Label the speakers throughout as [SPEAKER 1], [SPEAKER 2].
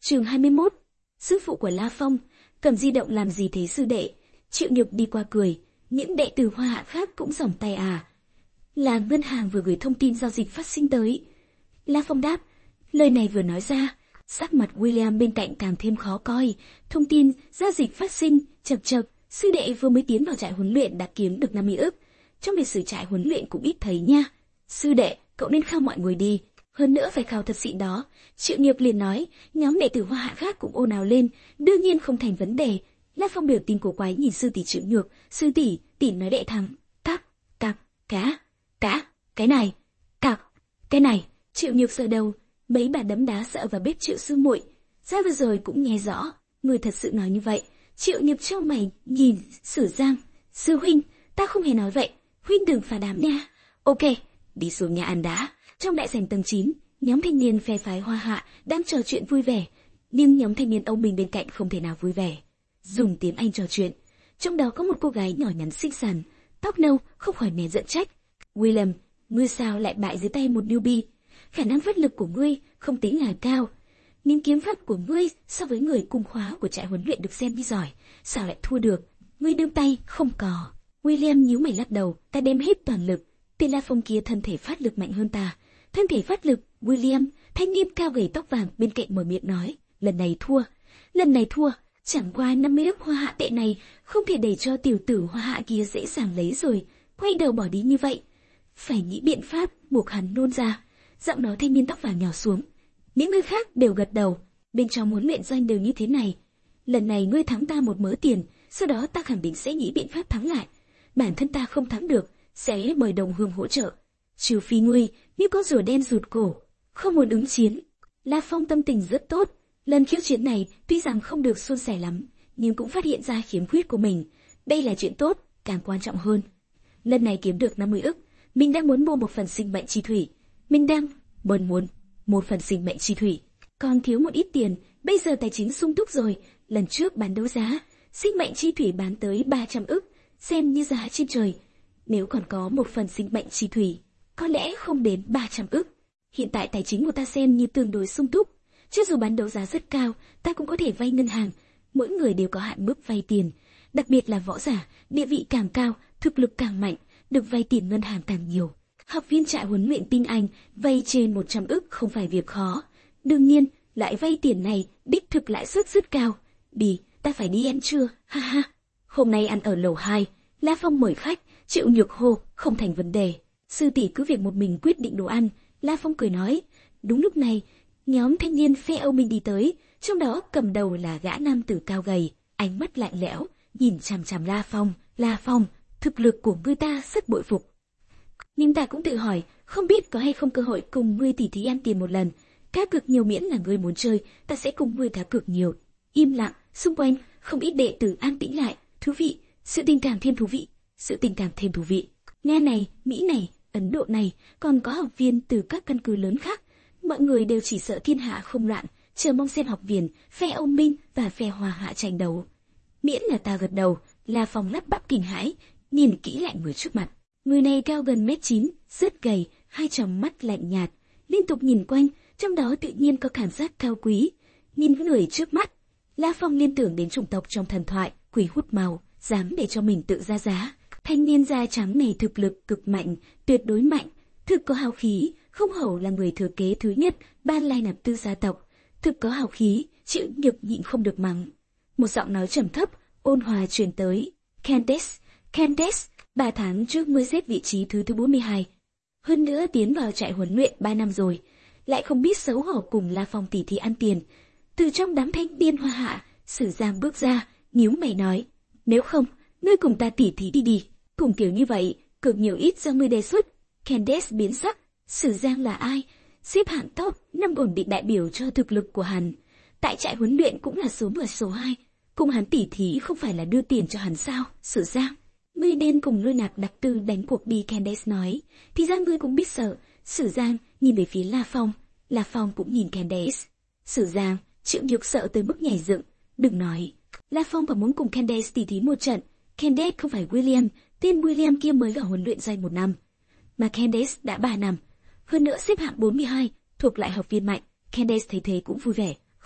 [SPEAKER 1] Chương 21. Sư phụ của La Phong, cầm di động làm gì thế sư đệ? Triệu Nhược đi qua cười, những đệ tử Hoa Hạ khác cũng giỏng tay à. Là ngân hàng vừa gửi thông tin giao dịch phát sinh tới. La Phong đáp, lời này vừa nói ra, sắc mặt William bên cạnh càng thêm khó coi. Thông tin giao dịch phát sinh, chậc chậc, sư đệ vừa mới tiến vào trại huấn luyện đã kiếm được 50 ức. Trong lịch sử trại huấn luyện cũng ít thấy nha. Sư đệ, cậu nên khao mọi người đi. Hơn nữa phải khao thật xịn đó. Triệu Nhược liền nói, nhóm đệ tử Hoa Hạ khác cũng ồn ào lên, đương nhiên không thành vấn đề. La Phong biểu tình cổ quái nhìn sư tỷ Triệu Nhược, sư tỷ nói đệ thắng. Cái này, cái này. Triệu Nhược sợ đầu, mấy bà đấm đá sợ vào bếp Triệu sư muội. Ra vừa rồi cũng nghe rõ, người thật sự nói như vậy. Triệu Nhược trao mày nhìn Sử Giang, sư huynh, ta không hề nói vậy, huynh đừng phá đám nha. Ok, đi xuống nhà ăn đã. Trong đại sảnh tầng 9, nhóm thanh niên phe phái Hoa Hạ đang trò chuyện vui vẻ, nhưng nhóm thanh niên Âu Minh bên cạnh không thể nào vui vẻ. Dùng tiếng Anh trò chuyện, trong đó có một cô gái nhỏ nhắn xinh xắn, tóc nâu, không khỏi nén giận trách. William, ngươi sao lại bại dưới tay một newbie? Khả năng phát lực của ngươi không tính là cao, nhưng kiếm pháp của ngươi so với người cùng khóa của trại huấn luyện được xem như giỏi, sao lại thua được? Ngươi đương tay không có. William nhíu mày lắc đầu, ta đem hết toàn lực. Tên La Phong kia thân thể phát lực mạnh hơn ta. Thân thể phát lực, William, thanh niên cao gầy tóc vàng bên cạnh mở miệng nói, lần này thua, chẳng qua 50 ức Hoa Hạ tệ này không thể để cho tiểu tử Hoa Hạ kia dễ dàng lấy rồi, quay đầu bỏ đi như vậy. Phải nghĩ biện pháp buộc hắn nôn ra. Giọng nói thanh niên tóc vàng nhỏ xuống. Những người khác đều gật đầu, bên trong huấn luyện doanh đều như thế này. Lần này ngươi thắng ta một mớ tiền, sau đó ta khẳng định sẽ nghĩ biện pháp thắng lại. Bản thân ta không thắng được, sẽ mời đồng hương hỗ trợ. Trừ phi ngươi, nếu có rùa đen rụt cổ, không muốn ứng chiến. La Phong tâm tình rất tốt. Lần khiêu chiến này tuy rằng không được suôn sẻ lắm, nhưng cũng phát hiện ra khiếm khuyết của mình. Đây là chuyện tốt, càng quan trọng hơn. Lần này kiếm được 50 ức, mình đang muốn mua một phần sinh mệnh chi thủy. Muốn một phần sinh mệnh chi thủy. Còn thiếu một ít tiền, bây giờ tài chính sung túc rồi. Lần trước bán đấu giá, sinh mệnh chi thủy bán tới 300 ức, xem như giá trên trời. Nếu còn có một phần sinh mệnh chi thủy, có lẽ không đến 300 ức. Hiện tại tài chính của ta xem như tương đối sung túc. Chứ dù bán đấu giá rất cao, ta cũng có thể vay ngân hàng. Mỗi người đều có hạn mức vay tiền. Đặc biệt là võ giả, địa vị càng cao, thực lực càng mạnh, được vay tiền ngân hàng càng nhiều. Học viên trại huấn luyện tinh Anh vay trên 100 ức không phải việc khó. Đương nhiên, lại vay tiền này, đích thực lãi suất rất cao. Đi, ta phải đi ăn trưa, ha ha. Hôm nay ăn ở lầu 2, La Phong mời khách, Triệu Nhược hô, không thành vấn đề. Sư tỷ cứ việc một mình quyết định đồ ăn, La Phong cười nói. Đúng lúc này, nhóm thanh niên phe Âu Minh đi tới, trong đó cầm đầu là gã nam tử cao gầy, ánh mắt lạnh lẽo, nhìn chằm chằm La Phong. La Phong, thực lực của ngươi ta rất bội phục. Nhưng ta cũng tự hỏi, không biết có hay không cơ hội cùng ngươi tỉ thí ăn tiền một lần. Cá cược nhiều miễn là ngươi muốn chơi, ta sẽ cùng ngươi cá cược nhiều. Im lặng, xung quanh không ít đệ tử an tĩnh lại. Thú vị, sự tình cảm thêm thú vị. Nga này, Mỹ này, Ấn Độ này, còn có học viên từ các căn cứ lớn khác. Mọi người đều chỉ sợ thiên hạ không loạn, chờ mong xem học viên phe Âu Minh và phe Hoa Hạ tranh đấu. Miễn là ta gật đầu, La Phong lắp bắp kinh hãi, nhìn kỹ lại người trước mặt. Người này cao gần 1m9, rất gầy, hai tròng mắt lạnh nhạt, liên tục nhìn quanh, trong đó tự nhiên có cảm giác cao quý. Nhìn người trước mắt, La Phong liên tưởng đến chủng tộc trong thần thoại, quỷ hút màu, dám để cho mình tự ra giá. Thanh niên da trắng này thực lực cực mạnh, tuyệt đối mạnh, thực có hào khí, không hổ là người thừa kế thứ nhất Ban Lai Nạp Tư gia tộc, thực có hào khí, Triệu Nhược nhịn không được mắng. Một giọng nói trầm thấp, ôn hòa truyền tới. Candace, 3 tháng trước mới xếp vị trí thứ 42. Hơn nữa tiến vào trại huấn luyện 3 năm rồi, lại không biết xấu hổ cùng La Phong tỉ thí ăn tiền. Từ trong đám thanh niên Hoa Hạ, Sử Giang bước ra, nhíu mày nói, nếu không, ngươi cùng ta tỉ thí đi. Cùng kiểu như vậy, cực nhiều ít do ngươi đề xuất. Candace biến sắc, Sử Giang là ai? Xếp hạng top 5 ổn định đại biểu cho thực lực của hắn. Tại trại huấn luyện cũng là số 10 số 2. Cùng hắn tỉ thí không phải là đưa tiền cho hắn sao? Sử Giang, ngươi nên cùng Lôi Nạp Đặc Tư đánh cuộc đi, Candace nói. Thì ra ngươi cũng biết sợ. Sử Giang nhìn về phía La Phong. La Phong cũng nhìn Candace. Sử Giang, Triệu Nhược sợ tới mức nhảy dựng. Đừng nói. La Phong còn muốn cùng Candace tỉ thí một trận. Candace không phải William, tên William kia mới vào huấn luyện doanh 1 năm. Mà Candace đã 3 năm. Hơn nữa xếp hạng 42, thuộc lại học viên mạnh. Candace thấy thế cũng vui vẻ.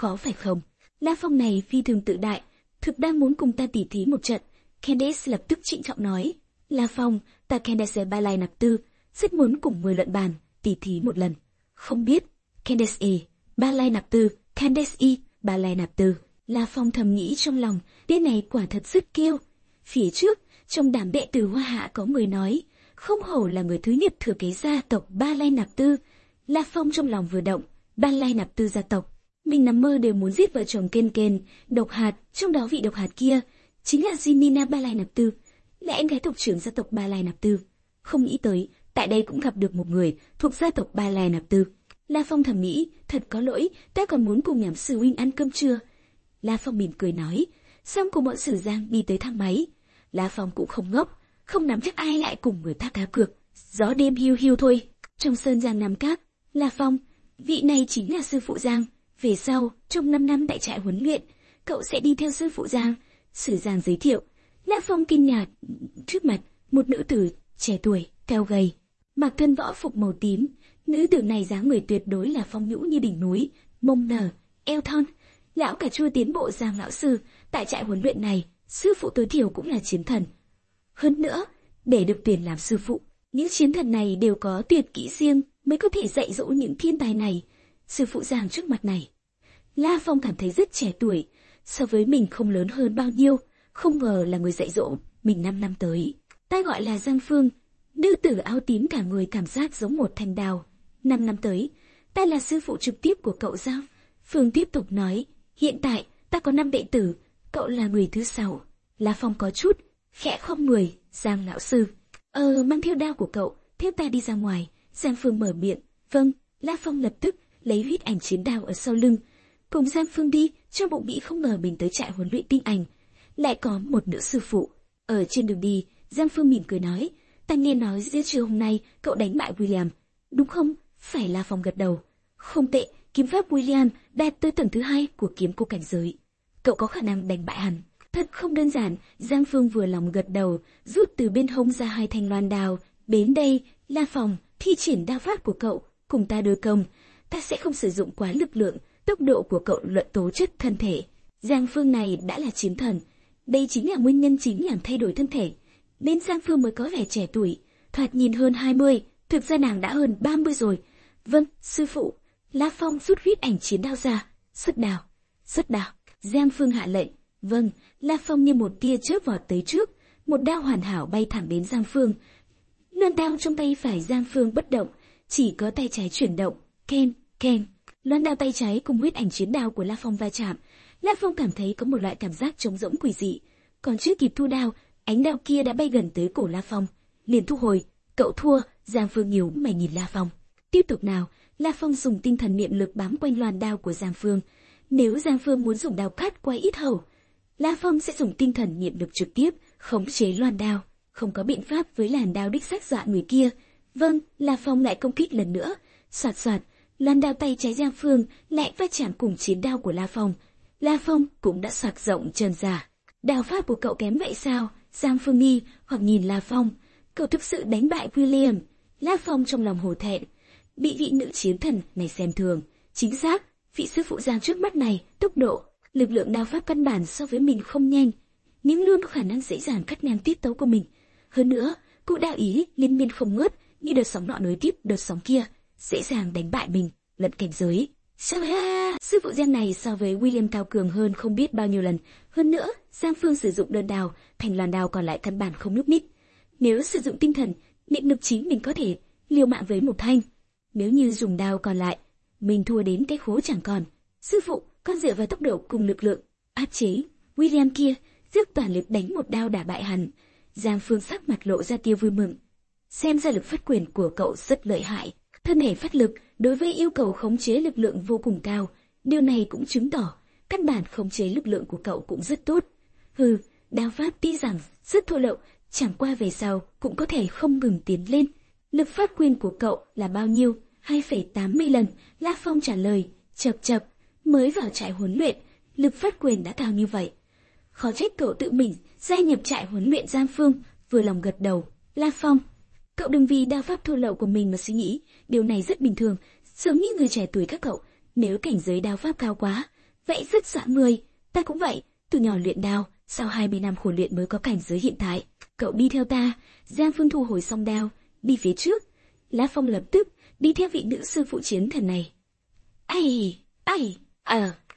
[SPEAKER 1] khó phải không? La Phong này phi thường tự đại, thực đang muốn cùng ta tỉ thí một trận. Candace lập tức trịnh trọng nói. La Phong, ta Candace Ba Lai Nạp Tư, rất muốn cùng 10 luận bàn, tỉ thí một lần. Không biết, Candace Ba Lai Nạp Tư, Candace Ba Lai Nạp Tư. La Phong thầm nghĩ trong lòng, tên này quả thật rất kiêu. Phía trước, trong đám đệ tử Hoa Hạ có người nói, không hổ là người thứ nhất thừa kế gia tộc Ba Lai Nạp Tư. La Phong trong lòng vừa động, Ba Lai Nạp Tư gia tộc. Mình nằm mơ đều muốn giết vợ chồng Ken Ken, Độc Hạt, trong đó vị Độc Hạt kia chính là Jinina Ba Lai Nạp Tư, là em gái tộc trưởng gia tộc Ba Lai Nạp Tư. Không nghĩ tới, tại đây cũng gặp được một người thuộc gia tộc Ba Lai Nạp Tư. La Phong thầm nghĩ, thật có lỗi, ta còn muốn cùng nhảm sư huynh ăn cơm trưa. La Phong mỉm cười nói, xong cùng bọn Sử Giang đi tới thang máy. La Phong cũng không ngốc, không nắm chắc ai lại cùng người ta cá cược, gió đêm hiu hiu thôi. Trong sơn Giang Nam Các, La Phong, vị này chính là sư phụ Giang. Về sau, trong 5 năm tại trại huấn luyện, cậu sẽ đi theo sư phụ Giang. Sử Giang giới thiệu. La Phong kinh ngạc, trước mặt một nữ tử trẻ tuổi, cao gầy, mặc thân võ phục màu tím. Nữ tử này dáng người tuyệt đối là phong nhũ như đỉnh núi, mông nở, eo thon. Lão cà chua tiến bộ Giang lão sư, tại trại huấn luyện này, sư phụ tối thiểu cũng là chiến thần. Hơn nữa, để được tuyển làm sư phụ, những chiến thần này đều có tuyệt kỹ riêng mới có thể dạy dỗ những thiên tài này. Sư phụ Giang trước mặt này, La Phong cảm thấy rất trẻ tuổi, so với mình không lớn hơn bao nhiêu, không ngờ là người dạy dỗ mình 5 năm tới. Ta gọi là Giang Phương, nữ tử áo tím cả người cảm giác giống một thanh đào. 5 năm tới, ta là sư phụ trực tiếp của cậu Giang. Phương tiếp tục nói, hiện tại ta có 5 đệ tử, cậu là người thứ 6. La Phong có chút khẽ không người, Giang lão sư. Mang theo đao của cậu, theo ta đi ra ngoài. Giang Phương mở miệng, vâng. La Phong lập tức lấy huyết ảnh chiến đao ở sau lưng, cùng Giang Phương đi. Trong bụng bị không ngờ mình tới trại huấn luyện tinh ảnh, lại có một nữ sư phụ. Ở trên đường đi, Giang Phương mỉm cười nói, ta nghe nói giữa trưa hôm nay cậu đánh bại William, đúng không? Phải. La Phong gật đầu. Không tệ, kiếm pháp William đạt tới tầng thứ 2 của kiếm cô cảnh giới. Cậu có khả năng đánh bại hắn. Thật không đơn giản. Giang Phương vừa lòng gật đầu, rút từ bên hông ra 2 thanh loan đao. Đến đây, La Phong, thi triển đao pháp của cậu, cùng ta đối công. Ta sẽ không sử dụng quá lực lượng, tốc độ của cậu luận tố chất thân thể. Giang Phương này đã là chiến thần, đây chính là nguyên nhân chính làm thay đổi thân thể, nên Giang Phương mới có vẻ trẻ tuổi, thoạt nhìn hơn 20, thực ra nàng đã hơn 30 rồi. Vâng, sư phụ. La Phong rút huyết ảnh chiến đao ra, xuất đao, xuất đao. Giang Phương hạ lệnh. Vâng. La Phong như một tia chớp vọt tới trước, một đao hoàn hảo bay thẳng đến Giang Phương. Loan đao trong tay phải Giang Phương bất động, chỉ có tay trái chuyển động. Ken, ken. Loan đao tay trái cùng huyết ảnh chiến đao của La Phong va chạm. La Phong cảm thấy có một loại cảm giác trống rỗng quỷ dị. Còn chưa kịp thu đao, ánh đao kia đã bay gần tới cổ La Phong. Liền thu hồi. Cậu thua. Giang Phương nhíu mày nhìn La Phong. Tiếp tục nào. La Phong dùng tinh thần niệm lực bám quanh loan đao của Giang Phương. Nếu Giang Phương muốn dùng đao cắt qua yết hầu, La Phong sẽ dùng tinh thần niệm lực trực tiếp khống chế loan đao. Không có biện pháp với làn đao đích xác dọa người kia. Vâng. La Phong lại công kích lần nữa. Soạt soạt. Loan đao tay trái Giang Phương lại va chạm cùng chiến đao của La Phong. La Phong cũng đã soạt rộng chân ra. Đao pháp của cậu kém vậy sao? Giang Phương nghi hoặc nhìn La Phong. Cậu thực sự đánh bại William? La Phong trong lòng hổ thẹn, bị vị nữ chiến thần này xem thường. Chính xác, vị sư phụ Giang trước mắt này, tốc độ, lực lượng đao pháp căn bản so với mình không nhanh, nhưng luôn có khả năng dễ dàng cắt ngang tiết tấu của mình. Hơn nữa, cụ đạo ý liên miên không ngớt, như đợt sóng nọ nối tiếp đợt sóng kia, dễ dàng đánh bại mình, lẫn cảnh giới. Sao ha? Sư phụ Giang này so với William cao cường hơn không biết bao nhiêu lần. Hơn nữa, Giang Phương sử dụng đơn đao, thành loàn đao còn lại căn bản không nhúc nhích. Nếu sử dụng tinh thần, niệm lực chính mình có thể liều mạng với một thanh. Nếu như dùng đao còn lại, mình thua đến cái khố chẳng còn. Sư phụ, con dựa vào tốc độ cùng lực lượng áp chế William kia, dốc toàn lực đánh một đao đả bại hắn. Giang Phương sắc mặt lộ ra tia vui mừng. Xem ra lực phát quyền của cậu rất lợi hại. Thân thể phát lực đối với yêu cầu khống chế lực lượng vô cùng cao. Điều này cũng chứng tỏ căn bản khống chế lực lượng của cậu cũng rất tốt. Hừ, đao pháp tuy rằng rất thô lậu, chẳng qua về sau cũng có thể không ngừng tiến lên. Lực phát quyền của cậu là bao nhiêu? 2,80 lần. La Phong trả lời. Chập chập, mới vào trại huấn luyện, lực phát quyền đã cao như vậy. Khó trách cậu tự mình gia nhập trại huấn luyện. Giang Phương vừa lòng gật đầu. La Phong, cậu đừng vì đao pháp thô lậu của mình mà suy nghĩ, điều này rất bình thường, giống như người trẻ tuổi các cậu. Nếu cảnh giới đao pháp cao quá, vậy rất dọa người. Ta cũng vậy, từ nhỏ luyện đao, sau 20 năm khổ luyện mới có cảnh giới hiện tại. Cậu đi theo ta. Giang Phương thu hồi song đao, đi phía trước. La Phong lập tức đi theo vị nữ sư phụ chiến thần này. Ai,